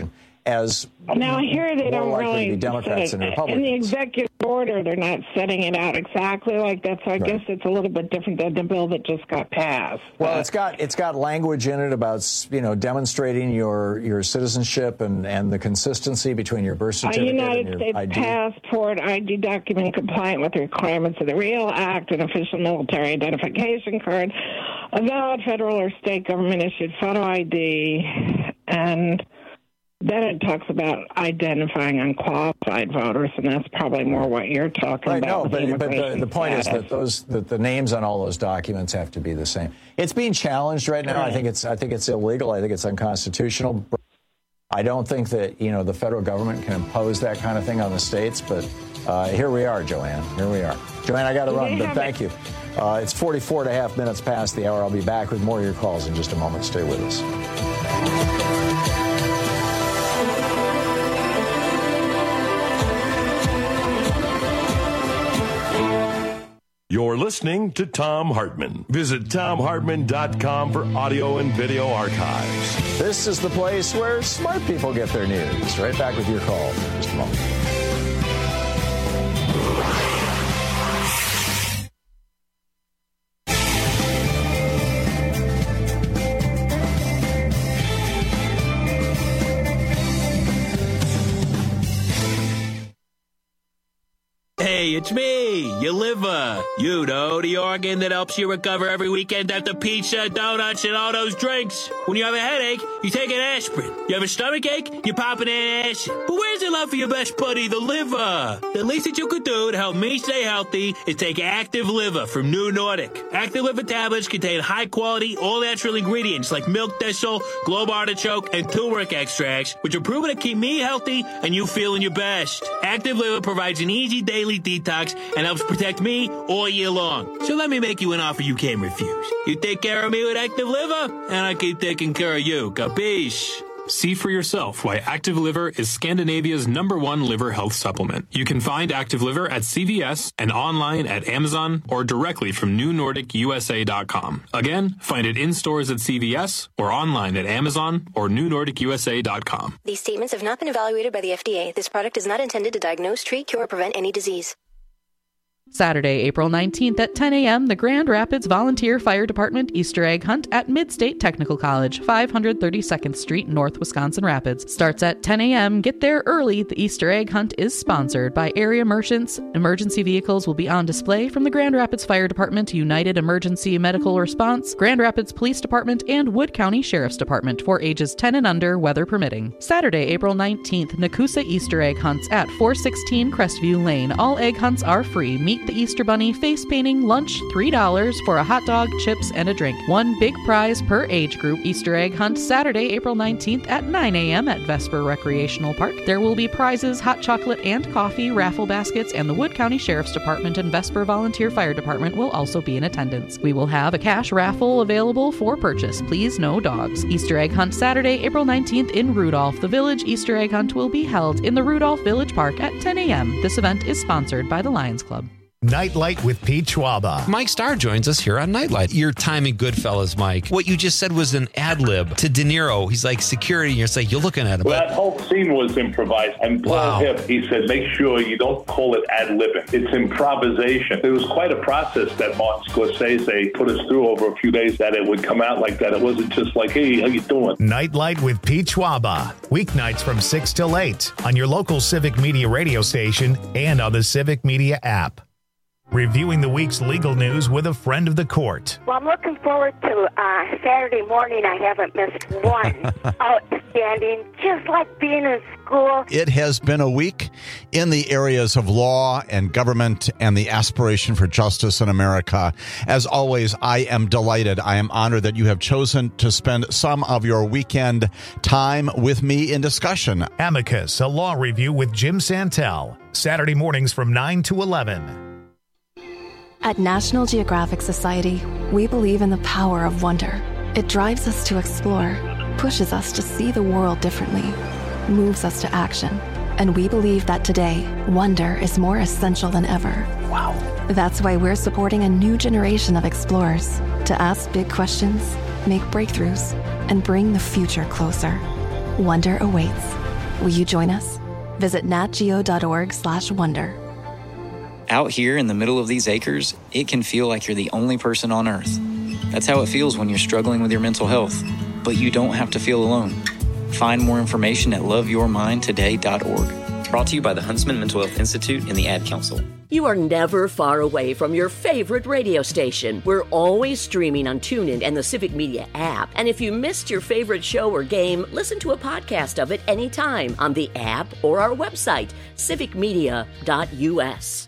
as now I hear they don't likely really to be Democrats set and it, Republicans. in the executive order, they're not setting it out exactly like that. So I guess it's a little bit different than the bill that just got passed. Well, it's got language in it about demonstrating your citizenship and the consistency between your birth certificate and United your States ID. passport, ID document compliant with the requirements of the REAL Act, an official military identification card, a valid federal or state government issued photo ID, and then it talks about identifying unqualified voters, and that's probably more what you're talking about. No, but the point is that the names on all those documents have to be the same. It's being challenged right now. Right. I think it's illegal. I think it's unconstitutional. I don't think that the federal government can impose that kind of thing on the states. But here we are, Joanne. Here we are, Joanne. I got to run, but thank you. It's 44.5 minutes past the hour. I'll be back with more of your calls in just a moment. Stay with us. You're listening to Thom Hartmann. Visit ThomHartmann.com for audio and video archives. This is the place where smart people get their news. Right back with your call in just a moment. Hey, it's me, your liver. You know, the organ that helps you recover every weekend after pizza, donuts, and all those drinks. When you have a headache, you take an aspirin. You have a stomach ache, you pop an acid. But where's the love for your best buddy, the liver? The least that you could do to help me stay healthy is take Active Liver from New Nordic. Active Liver tablets contain high-quality, all-natural ingredients like milk thistle, globe artichoke, and turmeric extracts, which are proven to keep me healthy and you feeling your best. Active Liver provides an easy daily detox and helps protect me all year long. So let me make you an offer you can't refuse. You take care of me with Active Liver, and I keep taking care of you. Capiche? See for yourself why Active Liver is Scandinavia's #1 liver health supplement. You can find Active Liver at CVS and online at Amazon or directly from NewNordicUSA.com. Again, find it in stores at CVS or online at Amazon or NewNordicUSA.com. These statements have not been evaluated by the FDA. This product is not intended to diagnose, treat, cure, or prevent any disease. Saturday, April 19th at 10 a.m., the Grand Rapids Volunteer Fire Department Easter Egg Hunt at Mid-State Technical College, 532nd Street, North Wisconsin Rapids. Starts at 10 a.m. Get there early. The Easter Egg Hunt is sponsored by area merchants. Emergency vehicles will be on display from the Grand Rapids Fire Department, United Emergency Medical Response, Grand Rapids Police Department, and Wood County Sheriff's Department for ages 10 and under, weather permitting. Saturday, April 19th, Nakusa Easter Egg Hunts at 416 Crestview Lane. All egg hunts are free. Meet the Easter Bunny face painting, lunch $3 for a hot dog, chips, and a drink. One big prize per age group. Easter Egg Hunt Saturday, April 19th at 9 a.m. at Vesper Recreational Park. There will be prizes, hot chocolate and coffee, raffle baskets, and the Wood County Sheriff's Department and Vesper Volunteer Fire Department will also be in attendance. We will have a cash raffle available for purchase. Please, no dogs. Easter Egg Hunt Saturday, April 19th in Rudolph. The Village Easter Egg Hunt will be held in the Rudolph Village Park at 10 a.m. This event is sponsored by the Lions Club. Nightlight with Pete Schwaba. Mike Starr joins us here on Nightlight. Your time in Goodfellas, Mike. What you just said was an ad lib to De Niro. He's like security, and you're like, you're looking at him. Well, that whole scene was improvised. And Paul Hip, he said, make sure you don't call it ad libbing. It's improvisation. It was quite a process that Martin Scorsese put us through over a few days that it would come out like that. It wasn't just like, hey, how you doing? Nightlight with Pete Schwaba. Weeknights from 6 till 8 on your local Civic Media radio station and on the Civic Media app. Reviewing the week's legal news with a friend of the court. Well, I'm looking forward to Saturday morning. I haven't missed one. Outstanding, just like being in school. It has been a week in the areas of law and government and the aspiration for justice in America. As always, I am delighted. I am honored that you have chosen to spend some of your weekend time with me in discussion. Amicus, a law review with Jim Santel. Saturday mornings from 9 to 11. At National Geographic Society, we believe in the power of wonder. It drives us to explore, pushes us to see the world differently, moves us to action. And we believe that today, wonder is more essential than ever. Wow. That's why we're supporting a new generation of explorers to ask big questions, make breakthroughs, and bring the future closer. Wonder awaits. Will you join us? Visit natgeo.org/wonder. Out here in the middle of these acres, it can feel like you're the only person on Earth. That's how it feels when you're struggling with your mental health. But you don't have to feel alone. Find more information at loveyourmindtoday.org. Brought to you by the Huntsman Mental Health Institute and the Ad Council. You are never far away from your favorite radio station. We're always streaming on TuneIn and the Civic Media app. And if you missed your favorite show or game, listen to a podcast of it anytime on the app or our website, civicmedia.us.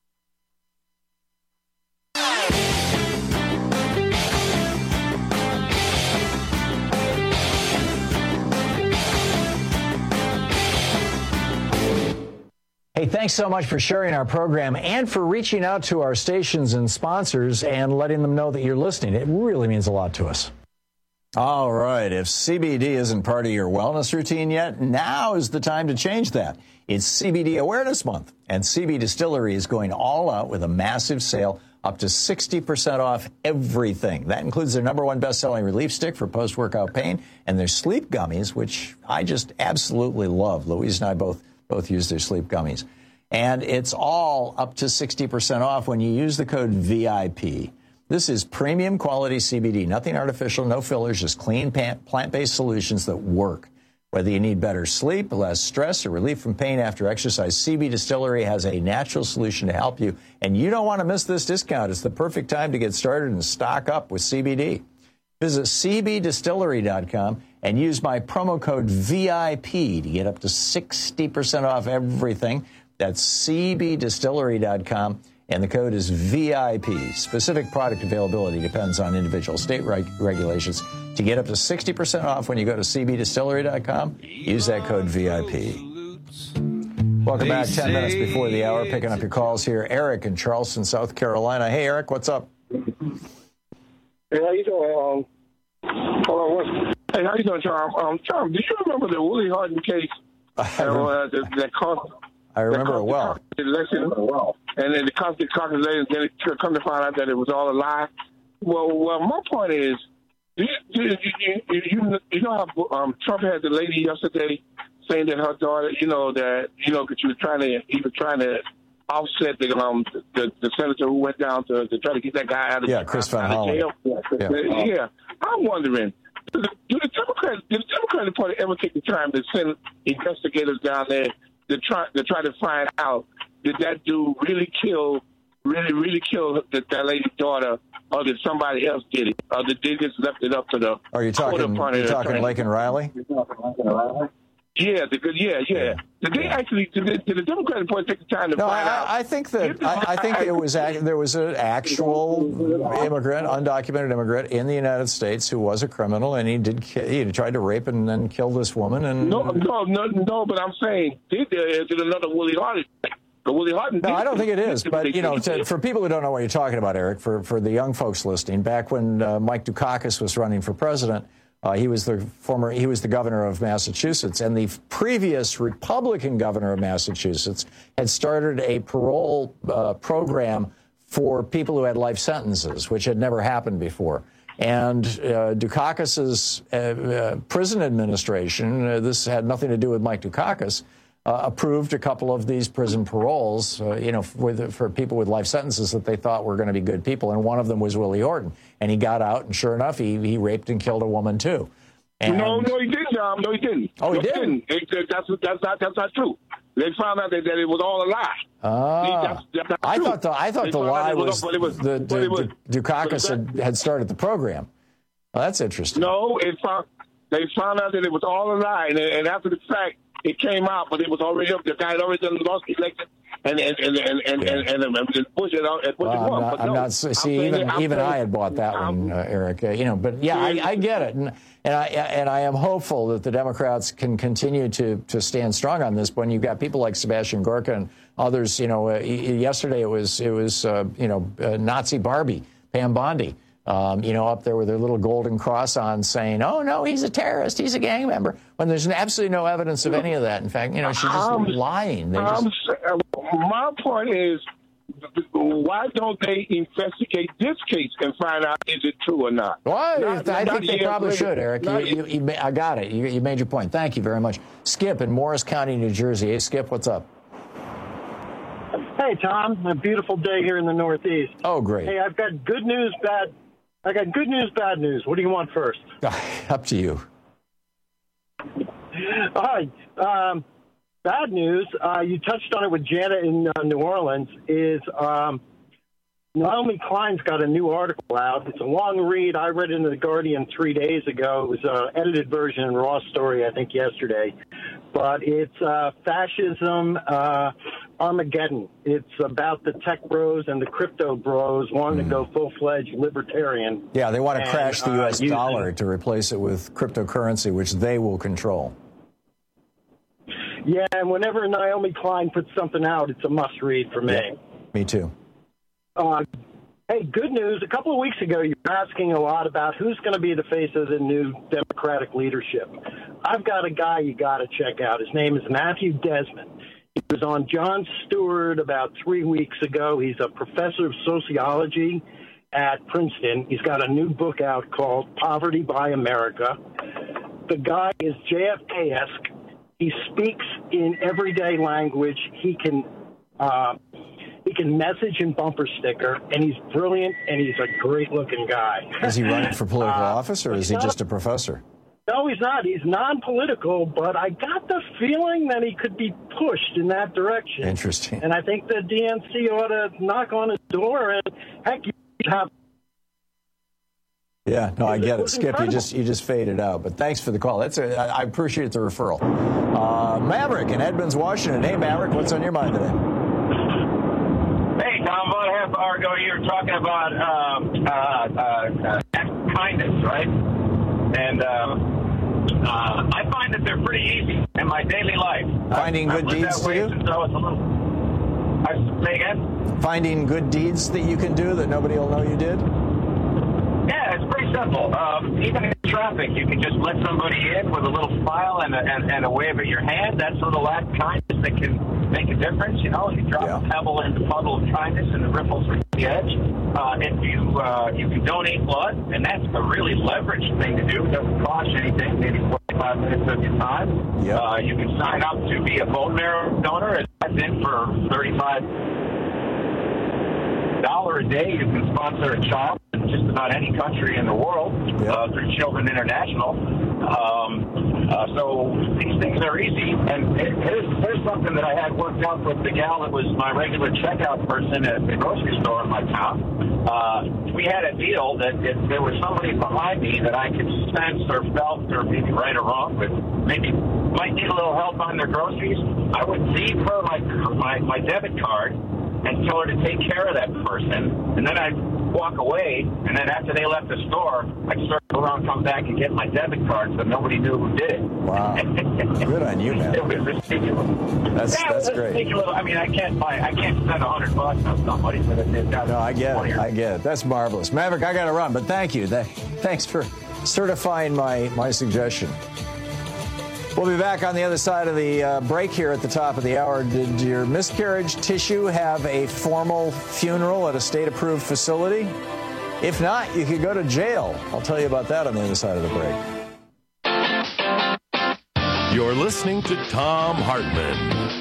Hey, thanks so much for sharing our program and for reaching out to our stations and sponsors and letting them know that you're listening. It really means a lot to us. All right. If CBD isn't part of your wellness routine yet, now is the time to change that. It's CBD Awareness Month, and CB Distillery is going all out with a massive sale up to 60% off everything. That includes their #1 best-selling relief stick for post-workout pain and their sleep gummies, which I just absolutely love. Louise and I both use their sleep gummies. And it's all up to 60% off when you use the code VIP. This is premium quality CBD, nothing artificial, no fillers, just clean plant-based solutions that work. Whether you need better sleep, less stress, or relief from pain after exercise, CB Distillery has a natural solution to help you. And you don't want to miss this discount. It's the perfect time to get started and stock up with CBD. Visit cbdistillery.com and use my promo code VIP to get up to 60% off everything. That's cbdistillery.com, and the code is VIP. Specific product availability depends on individual state regulations. To get up to 60% off when you go to cbdistillery.com, use that code VIP. Welcome back. 10 minutes before the hour, picking up your calls here. Eric in Charleston, South Carolina. Hey, Eric, what's up? Hey, how you doing? Hey, how you doing, Tom? Tom, do you remember the Willie Hardin case? That cost. I remember it well. And then the Constant Caucus ladies, then it come to find out that it was all a lie. Well, my point is, you know how Trump had the lady yesterday saying that her daughter, because she was trying to offset the senator who went down to try to get that guy out of Chris Van Hollen. Yeah. I'm wondering, did the Democratic Party ever take the time to send investigators down there to try to find out, did that dude really kill that lady's daughter, or did somebody else did it, or did they just left it up to the? Are you talking Laken Riley? Yeah. Did they actually? Did the Democratic Party take the time to find out? I think there was an actual immigrant, undocumented immigrant in the United States who was a criminal, and he tried to rape and then kill this woman. And no. But I'm saying, is it another Willie Hardin? No, I don't think it is. But for people who don't know what you're talking about, Eric, for the young folks listening, back when Mike Dukakis was running for president. He was the governor of Massachusetts, and the previous Republican governor of Massachusetts had started a parole program for people who had life sentences, which had never happened before. And Dukakis's prison administration, this had nothing to do with Mike Dukakis, approved a couple of these prison paroles, for people with life sentences that they thought were going to be good people, and one of them was Willie Horton. And he got out, and sure enough, he raped and killed a woman too. And no, he didn't, Tom. No, he didn't. Oh, he didn't? That's not true. They found out that it was all a lie. I thought the lie was Dukakis had started the program. Well, that's interesting. No, they found out that it was all a lie, and after the fact, it came out, but it was already up. The guy had already done lost the election, and Bush had won. Even I had bought that one, Eric. But yeah, I get it, and I am hopeful that the Democrats can continue to stand strong on this. But when you've got people like Sebastian Gorka and others, yesterday it was Nazi Barbie, Pam Bondi. Up there with their little golden cross on saying, oh, no, he's a terrorist, he's a gang member, when there's absolutely no evidence of any of that. In fact, she's just lying. My point is, why don't they investigate this case and find out is it true or not? Well, I think they probably should, Eric. I got it. You made your point. Thank you very much. Skip in Morris County, New Jersey. Hey, Skip, what's up? Hey, Tom. A beautiful day here in the Northeast. Oh, great. Hey, I've got good news, bad news. What do you want first? Up to you. All right. Bad news, you touched on it with Janet in New Orleans, is Naomi Klein's got a new article out. It's a long read. I read it in The Guardian 3 days ago. It was an edited version in Raw Story, I think, yesterday. But it's fascism Armageddon. It's about the tech bros and the crypto bros wanting to go full-fledged libertarian. Yeah, they want to crash the U.S. dollar to replace it with cryptocurrency, which they will control. Yeah, and whenever Naomi Klein puts something out, it's a must-read for me. Yeah, me too. Hey, good news. A couple of weeks ago, you were asking a lot about who's going to be the face of the new Democratic leadership. I've got a guy you got to check out. His name is Matthew Desmond. He was on Jon Stewart about 3 weeks ago. He's a professor of sociology at Princeton. He's got a new book out called Poverty by America. The guy is JFK-esque. He speaks in everyday language. He can message and bumper sticker, and he's brilliant, and he's a great-looking guy. Is he running for political office, or is he just a professor? No, he's not. He's non-political, but I got the feeling that he could be pushed in that direction. Interesting. And I think the DNC ought to knock on his door, and, heck, you have... Yeah, no, I get it. Skip, you just faded out. But thanks for the call. I appreciate the referral. Maverick in Edmonds, Washington. Hey, Maverick, what's on your mind today? Hey, Tom, about a half hour ago, you were talking about kindness, right? And I find that they're pretty easy in my daily life. Finding good deeds to do? Say again? Finding good deeds that you can do that nobody will know you did? Yeah, it's pretty simple. Even in traffic, you can just let somebody in with a little smile and a wave of your hand. That sort of act of kindness that can make a difference. You know, you drop a pebble in the puddle of kindness and the ripples reach the edge. If you can donate blood, and that's a really leveraged thing to do. It doesn't cost you anything, maybe 45 minutes of your time. Yep. You can sign up to be a bone marrow donor. That's in for $35 a day. You can sponsor a child in just about any country in the world through Children International. So these things are easy. And here's something that I had worked out with the gal that was my regular checkout person at the grocery store in my town. We had a deal that if there was somebody behind me that I could sense or felt or maybe right or wrong, but maybe might need a little help on their groceries, I would leave her my debit card and tell her to take care of that person, and then I'd walk away, and then after they left the store, I'd circle around, come back, and get my debit card so nobody knew who did it. Wow. Good on you, man. It was ridiculous. That's great. Ridiculous. I mean, I can't spend $100 on somebody for the No, I get it. That's marvelous. Maverick, I got to run, but thank you. Thanks for certifying my suggestion. We'll be back on the other side of the break here at the top of the hour. Did your miscarriage tissue have a formal funeral at a state-approved facility? If not, you could go to jail. I'll tell you about that on the other side of the break. You're listening to Thom Hartmann.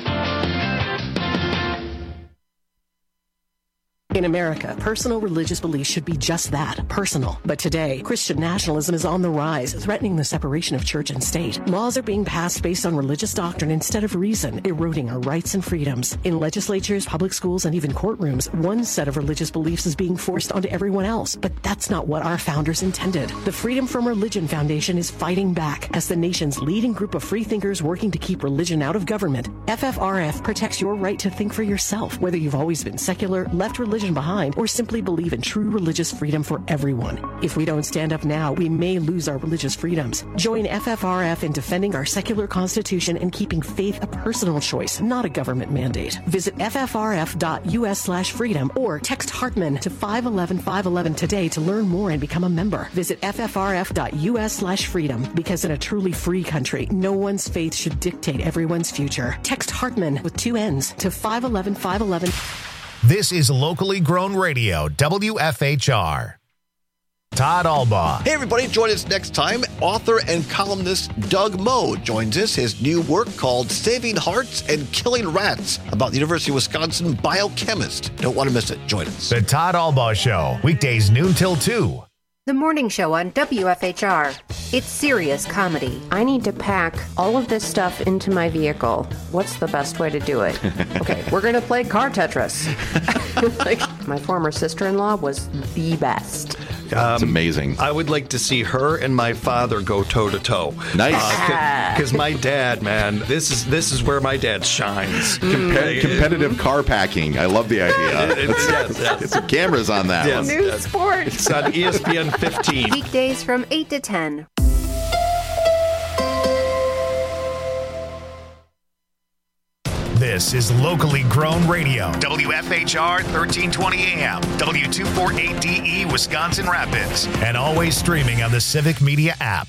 In America, personal religious beliefs should be just that, personal. But today, Christian nationalism is on the rise, threatening the separation of church and state. Laws are being passed based on religious doctrine instead of reason, eroding our rights and freedoms. In legislatures, public schools, and even courtrooms, one set of religious beliefs is being forced onto everyone else. But that's not what our founders intended. The Freedom from Religion Foundation is fighting back as the nation's leading group of freethinkers working to keep religion out of government. FFRF protects your right to think for yourself, whether you've always been secular, left religion behind, or simply believe in true religious freedom for everyone. If we don't stand up now, we may lose our religious freedoms. Join FFRF in defending our secular constitution and keeping faith a personal choice, not a government mandate. Visit ffrf.us/freedom or text Hartman to 511-511 today to learn more and become a member. Visit ffrf.us/freedom, because in a truly free country, no one's faith should dictate everyone's future. Text Hartman with 2 N's to 511-511. This is locally grown radio, WFHR. Todd Albaugh. Hey, everybody, join us next time. Author and columnist Doug Moe joins us. His new work called Saving Hearts and Killing Rats about the University of Wisconsin biochemist. Don't want to miss it. Join us. The Todd Albaugh Show, weekdays noon till 2. The morning show on WFHR. It's serious comedy. I need to pack all of this stuff into my vehicle. What's the best way to do it? Okay, we're going to play car Tetris. My former sister-in-law was the best. It's amazing. I would like to see her and my father go toe-to-toe. Nice. Because my dad, man, this is where my dad shines. Competitive car packing. I love the idea. Get some cameras on that one. New sport. It's on ESPN 15. Weekdays from 8 to 10. This is locally grown radio, WFHR 1320 AM, W248DE Wisconsin Rapids, and always streaming on the Civic Media app.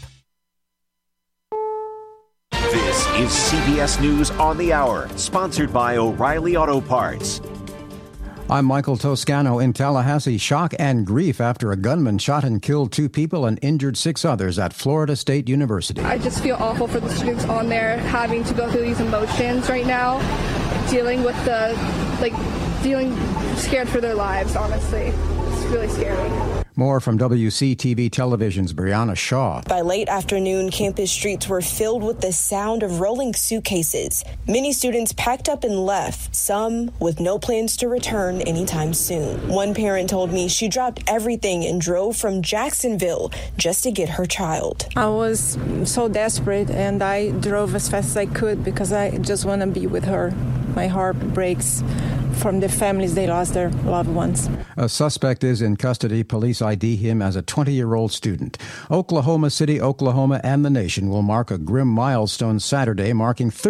This is CBS News on the Hour, sponsored by O'Reilly Auto Parts. I'm Michael Toscano in Tallahassee. Shock and grief after a gunman shot and killed 2 people and injured 6 others at Florida State University. I just feel awful for the students on there having to go through these emotions right now, dealing with feeling scared for their lives, honestly. It's really scary. More from WCTV Television's Brianna Shaw. By late afternoon, campus streets were filled with the sound of rolling suitcases. Many students packed up and left, some with no plans to return anytime soon. One parent told me she dropped everything and drove from Jacksonville just to get her child. I was so desperate, and I drove as fast as I could because I just want to be with her. My heart breaks from the families they lost their loved ones. A suspect is in custody. Police ID him as a 20-year-old student. Oklahoma City, Oklahoma, and the nation will mark a grim milestone Saturday, marking